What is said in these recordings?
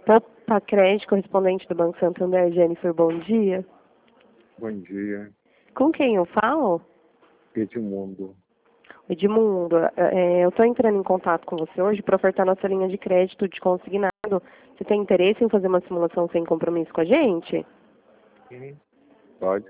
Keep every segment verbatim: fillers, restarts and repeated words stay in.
Poupa Crédito, correspondente do Banco Santander, Jennifer, bom dia. Bom dia. Com quem eu falo? Edmundo. Edmundo, é, eu estou entrando em contato com você hoje para ofertar nossa linha de crédito de consignado. Você tem interesse em fazer uma simulação sem compromisso com a gente? Sim. Pode.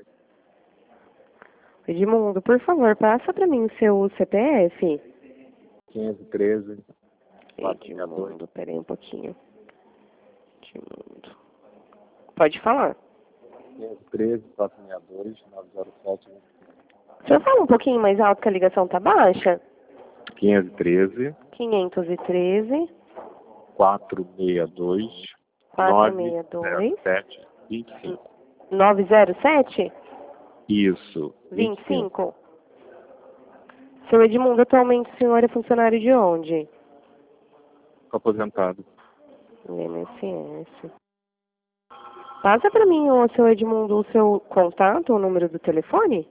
Edmundo, por favor, passa para mim o seu C P F. quinhentos e treze. Edmundo, peraí um pouquinho. Edmundo. Pode falar. quinhentos e treze, quatrocentos e sessenta e dois, novecentos e sete. O senhor fala um pouquinho mais alto que a ligação está baixa? quinhentos e treze. quinhentos e treze. quatrocentos e sessenta e dois. quatrocentos e sessenta e dois. sete, vinte e cinco. novecentos e sete? Isso. vinte e cinco. Seu Edmundo, atualmente o senhor é funcionário de onde? Aposentado. I N S S. Passa para mim, ô, seu Edmundo, o seu contato, o número do telefone?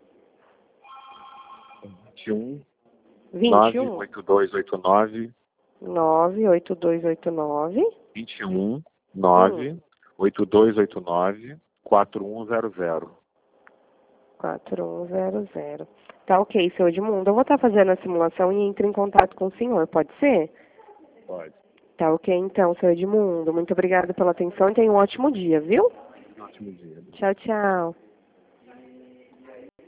vinte e um. vinte nove e um. oito dois oito nove. nove oito dois oito nove. vinte e um. nove oito dois oito nove. quatro um zero zero. quatro um zero zero. Tá ok, seu Edmundo. Eu vou estar fazendo a simulação e entro em contato com o senhor, pode ser? Pode. Tá ok, então, seu Edmundo. Muito obrigada pela atenção e tenha um ótimo dia, viu? Ótimo dia. Tchau, tchau.